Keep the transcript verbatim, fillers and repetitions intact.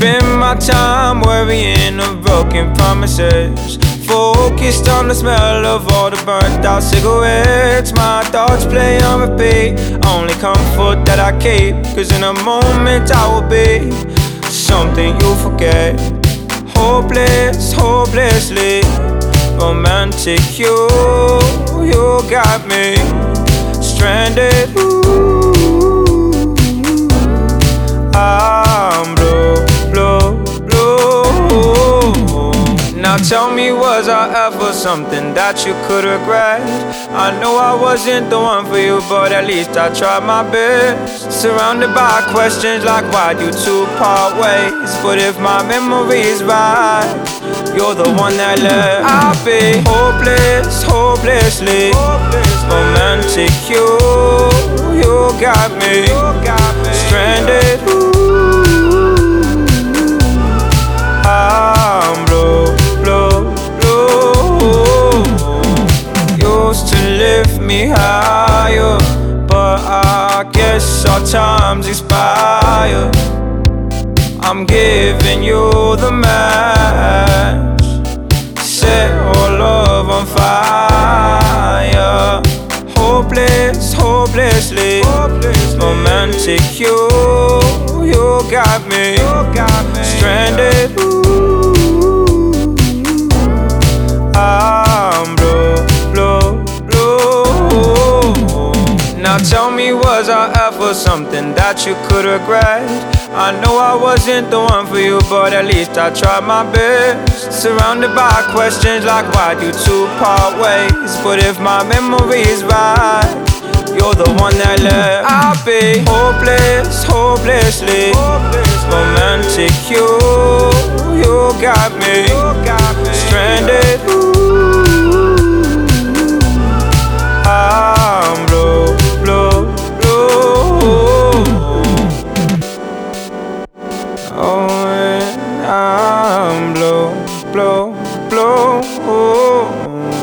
spend my time worrying of broken promises, focused on the smell of all the burnt out cigarettes. My thoughts play on repeat, only comfort that I keep, cause in a moment I will be something you forget. Hopeless, hopelessly romantic. You, you got me stranded. Ooh, I'm blue, blue, blue. Now tell me, was I ever something that you could regret? I know I wasn't the one for you, but at least I tried my best. Surrounded by questions like why'd you two part ways? But if my memory's right, you're the one that left. I'll be hopeless, hopelessly romantic. You, you got me stranded. Ooh, I'm blue, blue, blue. Used to lift me higher, but I guess our time's expired. I'm giving you the match, set our love on fire. Hopeless, hopelessly romantic. You, you got me stranded. Ooh, I'm blue, blue, blue. Now tell me, was I ever something that you could regret? I know I wasn't the one for you, but at least I tried my best. Surrounded by questions like why'd you two part ways? But if my memory's right, you're the one that left. I'll be hopeless, hopelessly romantic. You, you got me stranded. Ooh, I'm blue, blue, blue. Oh, and I'm blue, blue, blue.